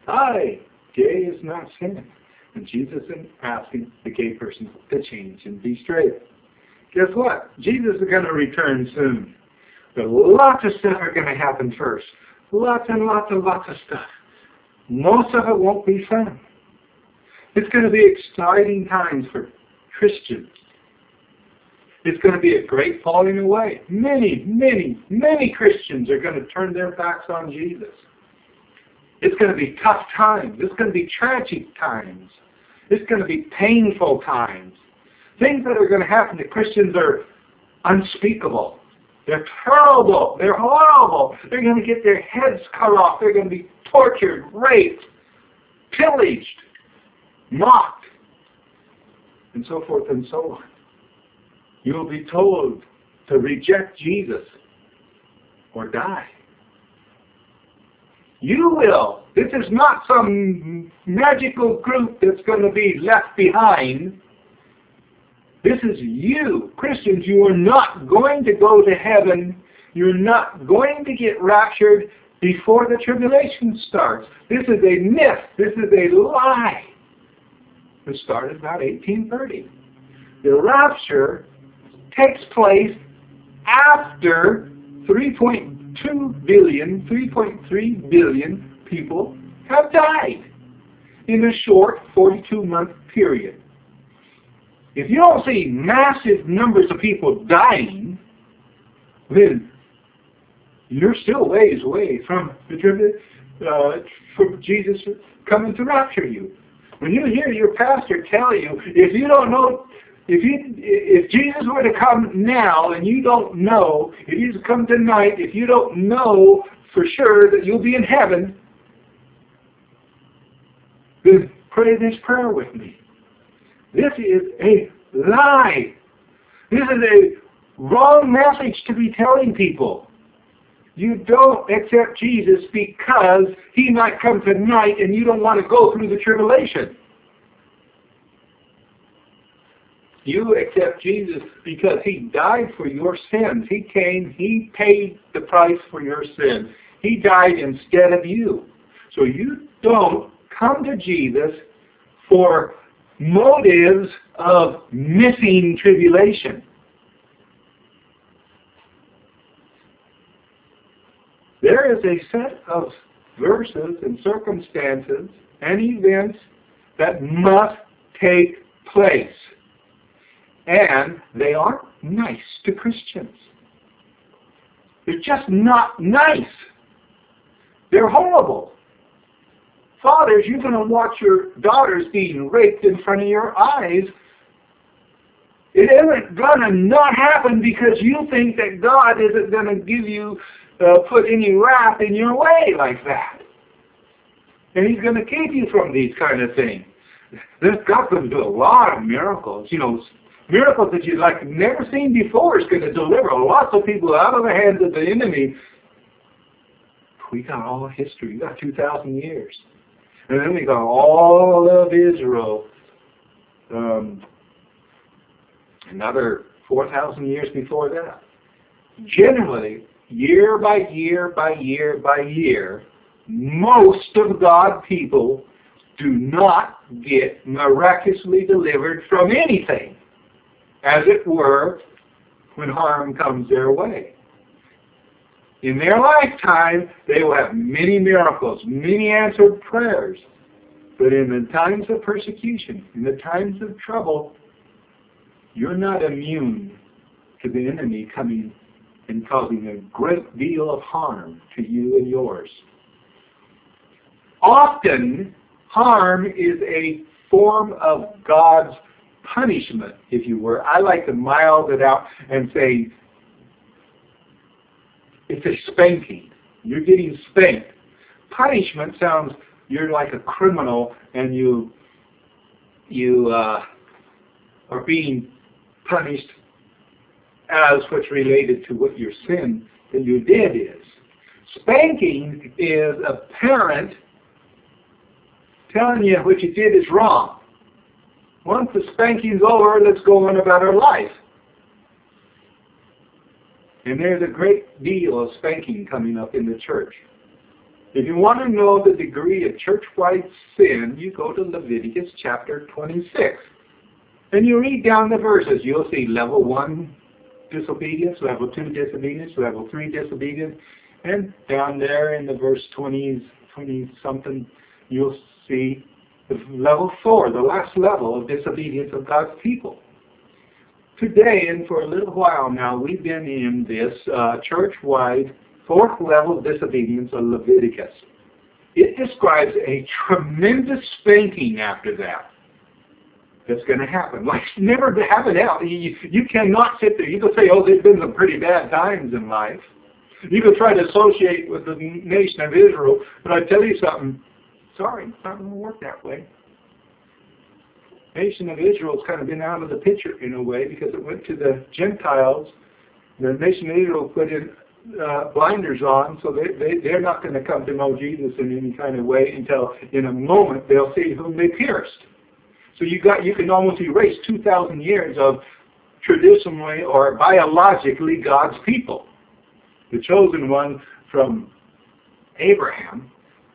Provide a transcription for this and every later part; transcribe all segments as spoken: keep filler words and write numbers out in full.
Hi, gay is not sin. And Jesus is asking the gay person to change and be straight. Guess what? Jesus is going to return soon. But lots of stuff are going to happen first. Lots and lots and lots of stuff. Most of it won't be fun. It's going to be exciting times for Christians. It's going to be a great falling away. Many, many, many Christians are going to turn their backs on Jesus. It's going to be tough times. It's going to be tragic times. It's going to be painful times. Things that are going to happen to Christians are unspeakable. They're terrible. They're horrible. They're going to get their heads cut off. They're going to be tortured, raped, pillaged, mocked, and so forth and so on. You will be told to reject Jesus or die. You will. This is not some magical group that's going to be left behind. This is you. Christians, you are not going to go to heaven. You're not going to get raptured before the tribulation starts. This is a myth. This is a lie. It started about eighteen thirty. The rapture takes place after three point two billion, three point three billion people have died in a short forty-two month period. If you don't see massive numbers of people dying, then you're still ways away from the uh, from Jesus coming to rapture you. When you hear your pastor tell you, if you don't know, if you, if Jesus were to come now and you don't know, if he was to come tonight, if you don't know for sure that you'll be in heaven, then pray this prayer with me. This is a lie. This is a wrong message to be telling people. You don't accept Jesus because he might come tonight and you don't want to go through the tribulation. You accept Jesus because he died for your sins. He came, he paid the price for your sins. He died instead of you. So you don't come to Jesus for motives of missing tribulation. There is a set of verses and circumstances and events that must take place. And they aren't nice to Christians. They're just not nice. They're horrible. Fathers, you're going to watch your daughters being raped in front of your eyes. It isn't going to not happen because you think that God isn't going to give you, uh, put any wrath in your way like that. And he's going to keep you from these kind of things. There's God's going to do a lot of miracles. You know, miracles that you've like never seen before is going to deliver lots of people out of the hands of the enemy. We got all of history. We got two thousand years. And then we got all of Israel. Um, another four thousand years before that. Generally, year by year by year by year, most of God's people do not get miraculously delivered from anything, as it were, when harm comes their way. In their lifetime, they will have many miracles, many answered prayers. But in the times of persecution, in the times of trouble, you're not immune to the enemy coming and causing a great deal of harm to you and yours. Often, harm is a form of God's punishment, if you were. I like to mild it out and say, it's a spanking. You're getting spanked. Punishment sounds, you're like a criminal and you you uh, are being punished as what's related to what your sin that you did is. Spanking is a parent telling you what you did is wrong. Once the spanking's over, let's go on about our life. And there's a great deal of spanking coming up in the church. If you want to know the degree of church-wide sin, you go to Leviticus chapter twenty-six. And you read down the verses. You'll see level one disobedience, level two disobedience, level three disobedience. And down there in the verse twenty, twenty-something, you'll see the level four, the last level of disobedience of God's people. Today, and for a little while now, we've been in this uh, church-wide fourth level of disobedience of Leviticus. It describes a tremendous spanking after that. That's going to happen. Like it's never happened else. You, you cannot sit there. You can say, oh, there's been some pretty bad times in life. You can try to associate with the nation of Israel, but I tell you something, sorry, it's not going to work that way. The nation of Israel has kind of been out of the picture in a way because it went to the Gentiles. The nation of Israel put in uh, blinders on, so they, they, they're not going to come to know Jesus in any kind of way until in a moment they'll see whom they pierced. So you got you can almost erase two thousand years of traditionally or biologically God's people. The chosen one from Abraham.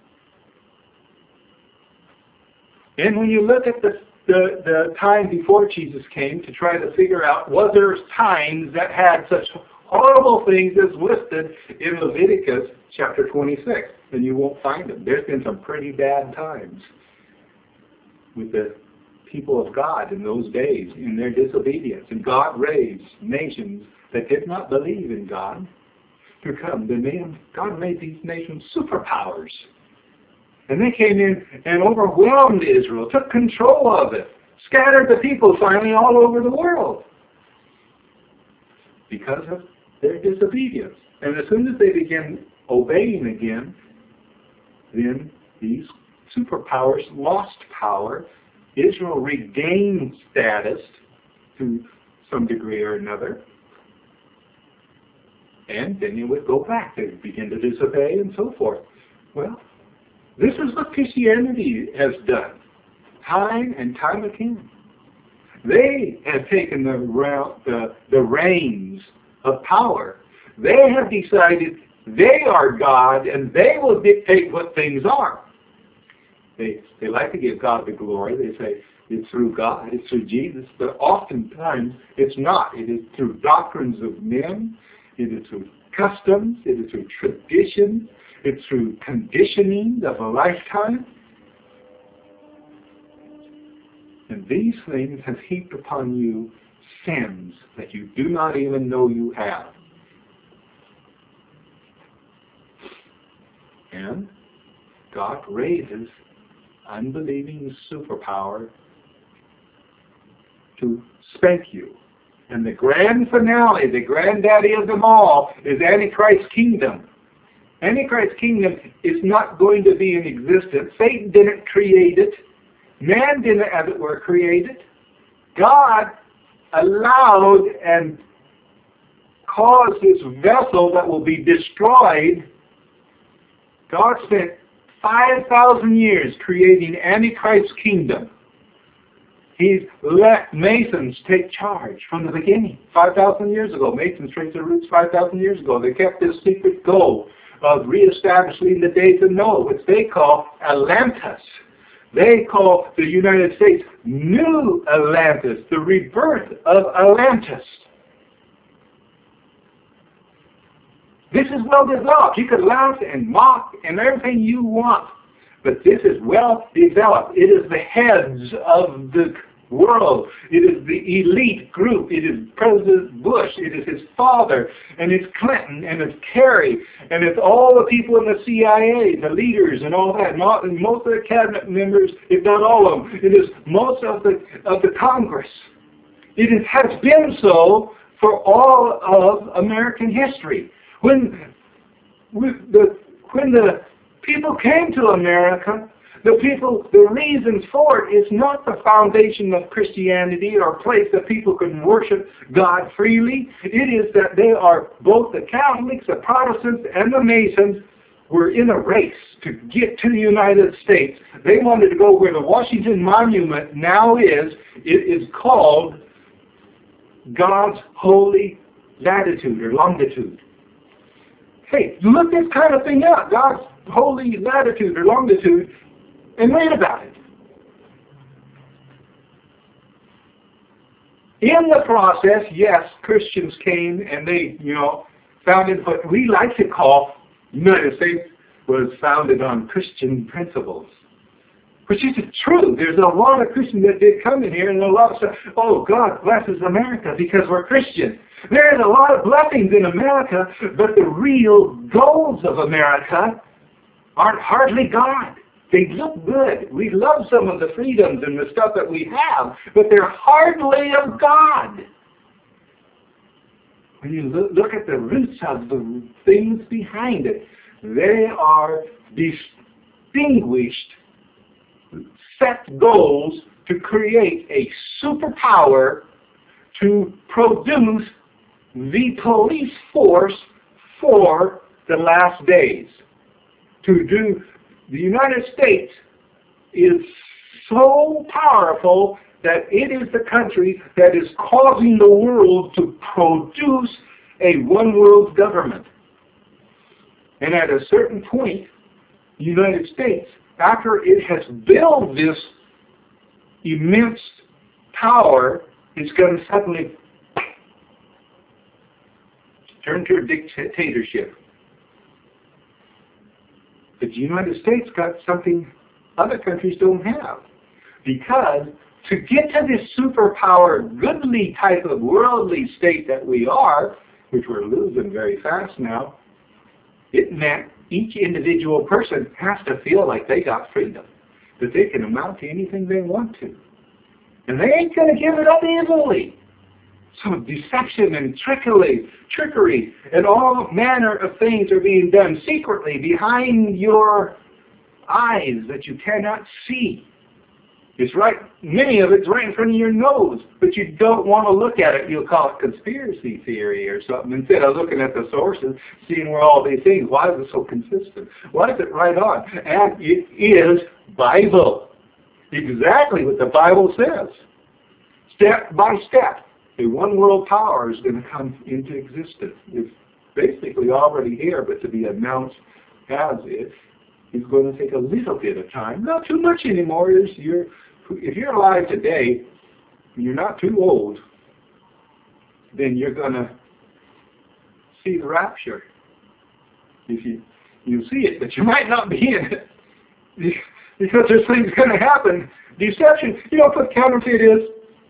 And when you look at the, the, the time before Jesus came to try to figure out was there times that had such horrible things as listed in Leviticus chapter twenty-six, then you won't find them. There's been some pretty bad times with the people of God in those days in their disobedience. And God raised nations that did not believe in God to come. The name, God made these nations superpowers. And they came in and overwhelmed Israel, took control of it, scattered the people finally all over the world because of their disobedience. And as soon as they began obeying again, then these superpowers lost power. Israel regained status to some degree or another. And then you would go back. They would begin to disobey and so forth. Well, this is what Christianity has done. Time and time again. They have taken the, the, the reins of power. They have decided they are God and they will dictate what things are. They, they like to give God the glory. They say it's through God, it's through Jesus, but oftentimes it's not. It is through doctrines of men, it is through customs, it is through tradition, it's through conditioning of a lifetime. And these things have heaped upon you sins that you do not even know you have. And God raises unbelieving superpower to spank you. And the grand finale, the granddaddy of them all, is Antichrist's kingdom. Antichrist's kingdom is not going to be in existence. Satan didn't create it. Man didn't, as it were, create it. God allowed and caused this vessel that will be destroyed. God spent five thousand years creating Antichrist's kingdom. He's let Masons take charge from the beginning. five thousand years ago. Masons traced their roots five thousand years ago. They kept this secret goal of reestablishing the days of Noah, which they call Atlantis. They call the United States New Atlantis, the rebirth of Atlantis. This is well developed. You could laugh and mock and everything you want, but this is well developed. It is the heads of the world. It is the elite group. It is President Bush. It is his father, and it's Clinton, and it's Kerry, and it's all the people in the C I A, the leaders, and all that. And most of the cabinet members, if not all of them. It is most of the of the Congress. It is, has been so for all of American history. When the when the people came to America, the people, the reasons for it is not the foundation of Christianity or a place that people can worship God freely. It is that they are both the Catholics, the Protestants, and the Masons were in a race to get to the United States. They wanted to go where the Washington Monument now is. It is called God's holy latitude or longitude. Hey, look this kind of thing up. God's holy latitude or longitude and read about it. In the process, yes, Christians came and they, you know, founded what we like to call the United States was founded on Christian principles. Which is true. There's a lot of Christians that did come in here and a lot of stuff. Oh, God blesses America because we're Christian. There's a lot of blessings in America, but the real goals of America aren't hardly God. They look good. We love some of the freedoms and the stuff that we have, but they're hardly of God. When you look, look at the roots of the things behind it, they are distinguished set goals to create a superpower to produce the police force for the last days. To do, the United States is so powerful that it is the country that is causing the world to produce a one-world government. And at a certain point, the United States, after it has built this immense power, is going to suddenly turn to a dictatorship. But the United States got something other countries don't have. Because to get to this superpower, goodly type of worldly state that we are, which we're losing very fast now, it meant each individual person has to feel like they got freedom, that they can amount to anything they want to. And they ain't going to give it up easily. So deception and trickery, trickery and all manner of things are being done secretly behind your eyes that you cannot see. It's right, many of it's right in front of your nose, but you don't want to look at it. You'll call it conspiracy theory or something instead of looking at the sources, seeing where all these things, why is it so consistent? Why is it right on? And it is Bible. Exactly what the Bible says. Step by step, a one world power is going to come into existence. It's basically already here, but to be announced as it is going to take a little bit of time. Not too much anymore. Is you're, if you're alive today, and you're not too old, then you're going to see the rapture. If you you see it, but you might not be in it. Because there's things going to happen. Deception, you know what counterfeit is?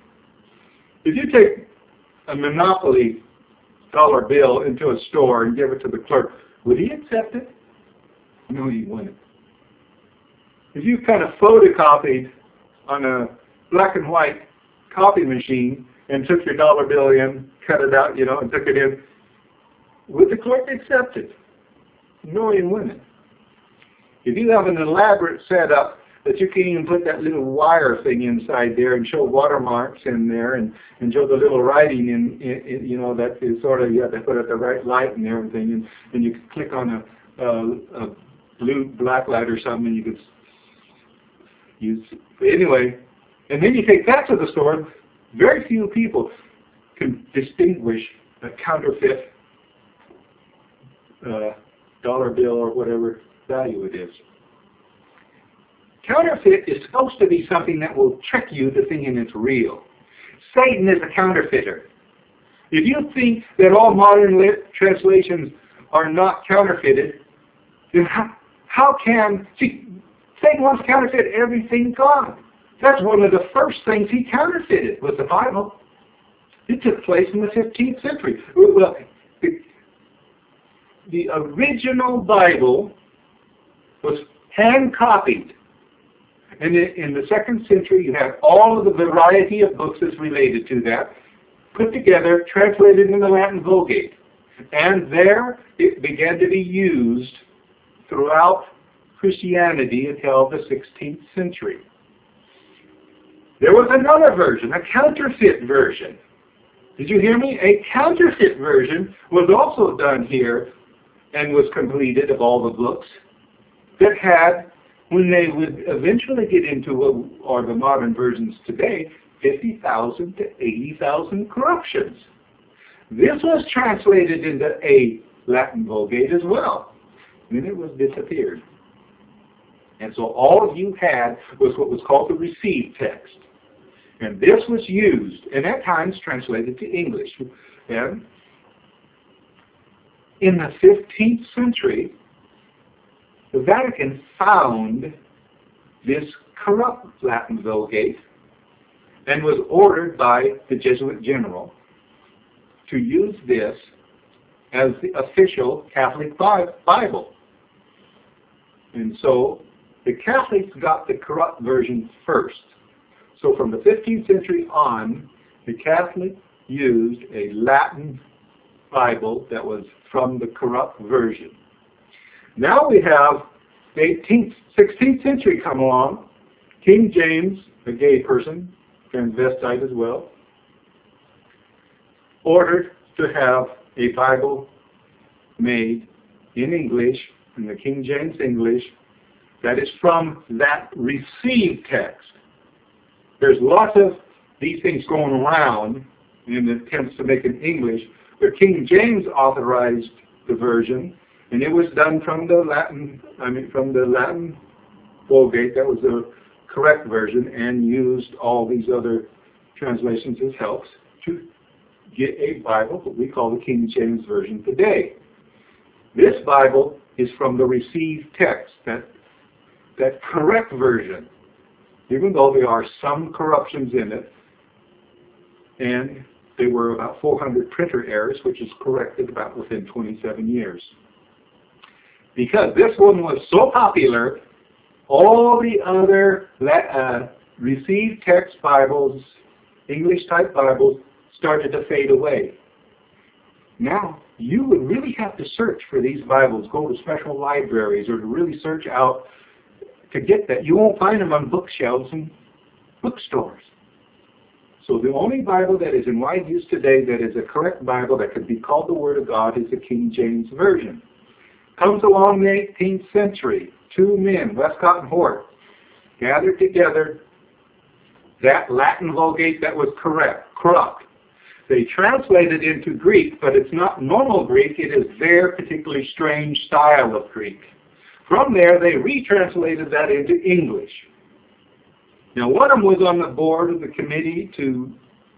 If you take a Monopoly dollar bill into a store and give it to the clerk, would he accept it? No, he wouldn't. If you kind of photocopied on a black and white copy machine and took your dollar bill in, cut it out, you know, and took it in, would the clerk accept it? No, he wouldn't. If you have an elaborate setup that you can even put that little wire thing inside there and show watermarks in there and, and show the little writing in, in, in, you know, that is sort of, you have to put it the right light and everything, and, and you can click on a, a, a blue black light or something and you could use, anyway, and then you take that to the store. Very few people can distinguish a counterfeit uh, dollar bill or whatever value it is. Counterfeit is supposed to be something that will trick you to thinking it's real. Satan is a counterfeiter. If you think that all modern lit translations are not counterfeited, then how, how can, see, Satan wants to counterfeit everything God. That's one of the first things he counterfeited was the Bible. It took place in the fifteenth century. Well, the, the original Bible was hand-copied. And in the second century, you have all of the variety of books that's related to that, put together, translated in the Latin Vulgate. And there it began to be used throughout Christianity until the sixteenth century. There was another version, a counterfeit version. Did you hear me? A counterfeit version was also done here and was completed of all the books that had, when they would eventually get into what are the modern versions today, fifty thousand to eighty thousand corruptions. This was translated into a Latin Vulgate as well. then it was disappeared. And so all you had was what was called the received text. And this was used, and at times translated to English. And in the fifteenth century, the Vatican found this corrupt Latin Vulgate and was ordered by the Jesuit general to use this as the official Catholic Bible. And so the Catholics got the corrupt version first. So from the fifteenth century on, the Catholics used a Latin Bible that was from the corrupt version. Now we have the eighteenth, sixteenth century come along. King James, a gay person, transvestite as well, ordered to have a Bible made in English, in the King James English, that is from that received text. There's lots of these things going around in attempts to make it English, but King James authorized the version, and it was done from the Latin, I mean, from the Latin Vulgate. That was the correct version, and used all these other translations as helps to get a Bible, what we call the King James Version today. This Bible is from the received text, that that correct version, even though there are some corruptions in it, and there were about four hundred printer errors, which is corrected about within twenty-seven years. Because this one was so popular, all the other uh, received text Bibles, English-type Bibles, started to fade away. Now, you would really have to search for these Bibles, go to special libraries, or to really search out to get that. You won't find them on bookshelves and bookstores. So the only Bible that is in wide use today that is a correct Bible that could be called the Word of God is the King James Version. Comes along the eighteenth century. Two men, Westcott and Hort, gathered together that Latin Vulgate that was correct, corrupt. They translated it into Greek, but it's not normal Greek. It is their particularly strange style of Greek. From there, they retranslated that into English. Now, one of them was on the board of the committee to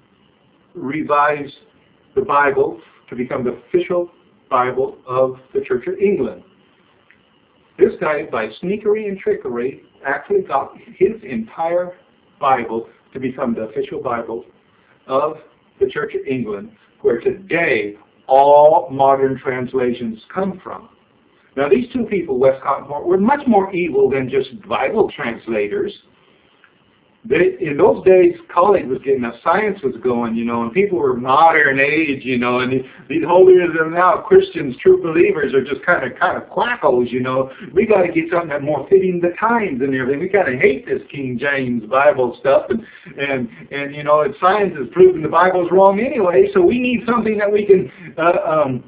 revise the Bible to become the official Bible of the Church of England. This guy, by sneakery and trickery, actually got his entire Bible to become the official Bible of the Church of England, where today all modern translations come from. Now, these two people, Westcott and Hort, were much more evil than just Bible translators. They, in those days, college was getting up, science was going, you know, and people were modern age, you know, and these holier than thou Christians, true believers, are just kind of kind of quackos, you know. We got to get something that's more fitting the times and everything. We kind of hate this King James Bible stuff, and and and you know, and science has proven the Bible's wrong anyway. So we need something that we can uh, um,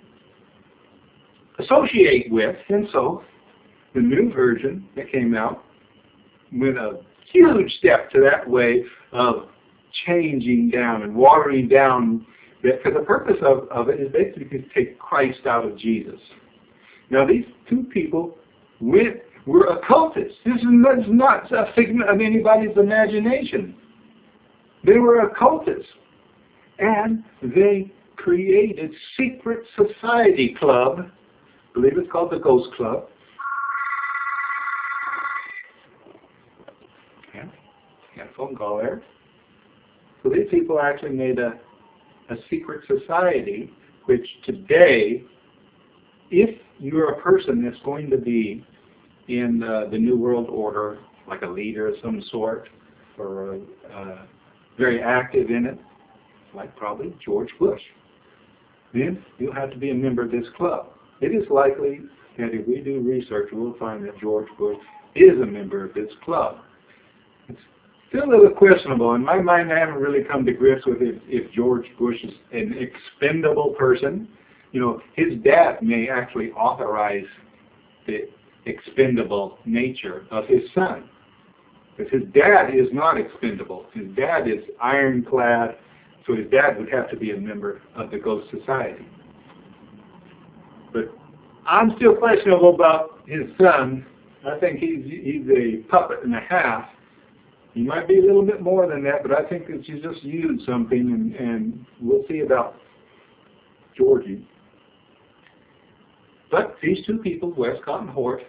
associate with, and so the new version that came out went a huge step to that way of changing down and watering down, because the purpose of, of it is basically to take Christ out of Jesus. Now, these two people went, were occultists. This is not a figment of anybody's imagination. They were occultists, and they created secret society club, I believe it's called the Ghost Club. Got a phone call there. So these people actually made a, a secret society, which today, if you're a person that's going to be in uh, the New World Order, like a leader of some sort, or uh, very active in it, like probably George Bush, then you'll have to be a member of this club. It is likely that if we do research, we'll find that George Bush is a member of this club. Still a little questionable. In my mind, I haven't really come to grips with if, if George Bush is an expendable person. You know, his dad may actually authorize the expendable nature of his son. Because his dad is not expendable. His dad is ironclad, so his dad would have to be a member of the Ghost Society. But I'm still questionable about his son. I think he's he's a puppet and a half. He might be a little bit more than that, but I think that you just used something, and, and we'll see about Georgie. But these two people, Westcott and Hort,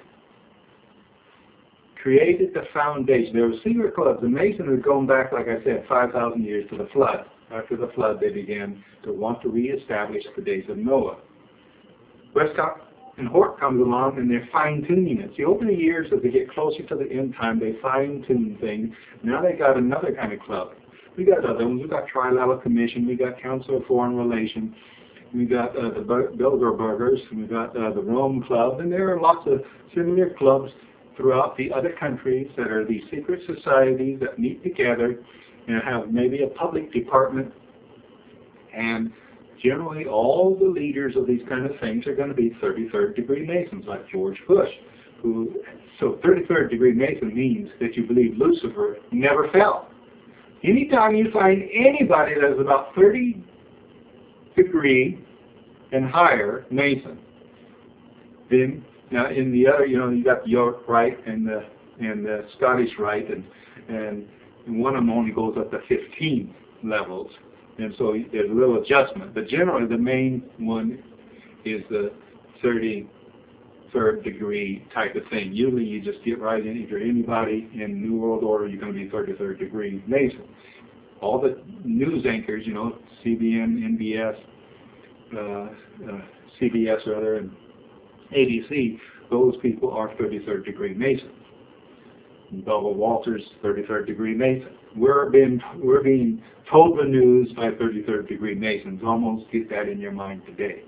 created the foundation. There were secret clubs. The Masons had gone back, like I said, five thousand years to the flood. After the flood, they began to want to reestablish the days of Noah. Westcott and Hort comes along, and they're fine-tuning it. See, over the years, as they get closer to the end time, they fine-tune things. Now they got another kind of club. We got other ones. We got Trilateral Commission. We got Council of Foreign Relations. We got uh, the Bilderbergers. We got uh, the Rome Club, and there are lots of similar clubs throughout the other countries that are these secret societies that meet together and have maybe a public department. And generally, all the leaders of these kind of things are going to be thirty-third degree Masons, like George Bush. Who, so thirty-third degree Mason means that you believe Lucifer never fell. Anytime you find anybody that's about thirty degree and higher Mason, then now in the other, you know, you got the York Rite and the and the Scottish Rite, and and one of them only goes up to fifteen levels. And so there's a little adjustment. But generally, the main one is the thirty-third degree type of thing. Usually, you just get right in. If you're anybody in New World Order, you're going to be thirty-third degree Mason. All the news anchors, you know, C B N, N B S, uh, uh, C B S rather, and A B C, those people are thirty-third degree Masons. Bubba Walters, thirty-third degree Mason. We're being, we're being told the news by thirty-third degree Masons. Almost get that in your mind today.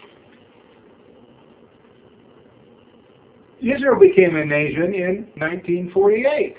Israel became a nation in nineteen forty-eight.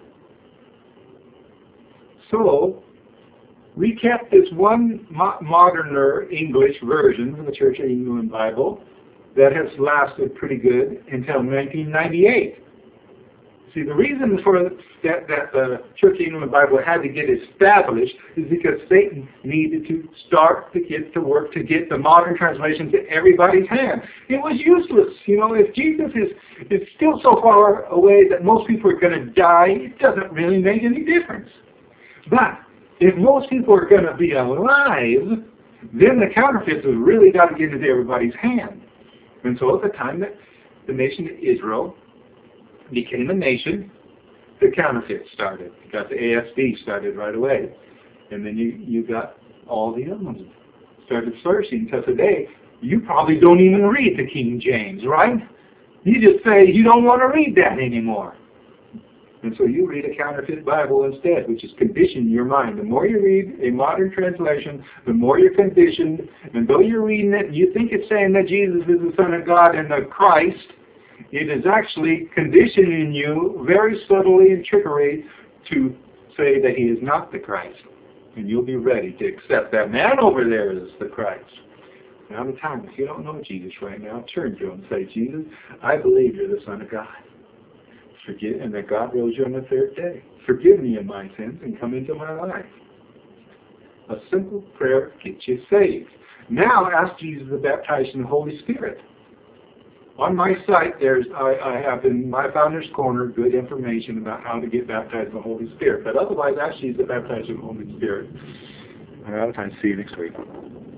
So, we kept this one mo moderner English version of the Church of England Bible that has lasted pretty good until nineteen ninety-eight. See, the reason for that, that the Church of England Bible had to get established is because Satan needed to start to get to work to get the modern translation to everybody's hand. It was useless. You know, if Jesus is, is still so far away that most people are going to die, it doesn't really make any difference. But if most people are going to be alive, then the counterfeits have really got to get into everybody's hand. And so at the time that the nation of Israel became a nation, the counterfeit started. You got the A S D started right away. And then you, you got all the other ones started flourishing. Until today, you probably don't even read the King James, right? You just say you don't want to read that anymore. And so you read a counterfeit Bible instead, which is conditioning your mind. The more you read a modern translation, the more you're conditioned. And though you're reading it, you think it's saying that Jesus is the Son of God and the Christ, it is actually conditioning you very subtly and trickery to say that he is not the Christ. And you'll be ready to accept that man over there is the Christ. Now the time, if you don't know Jesus right now, turn to him and say, Jesus, I believe you're the Son of God. Forgive, and that God rose you on the third day. Forgive me of my sins and come into my life. A simple prayer gets you saved. Now ask Jesus to baptize you in the Holy Spirit. On my site, there's I, I have in my Founder's Corner good information about how to get baptized in the Holy Spirit. But otherwise, ask Jesus to baptize you in the Holy Spirit. I'm out of time. See you next week.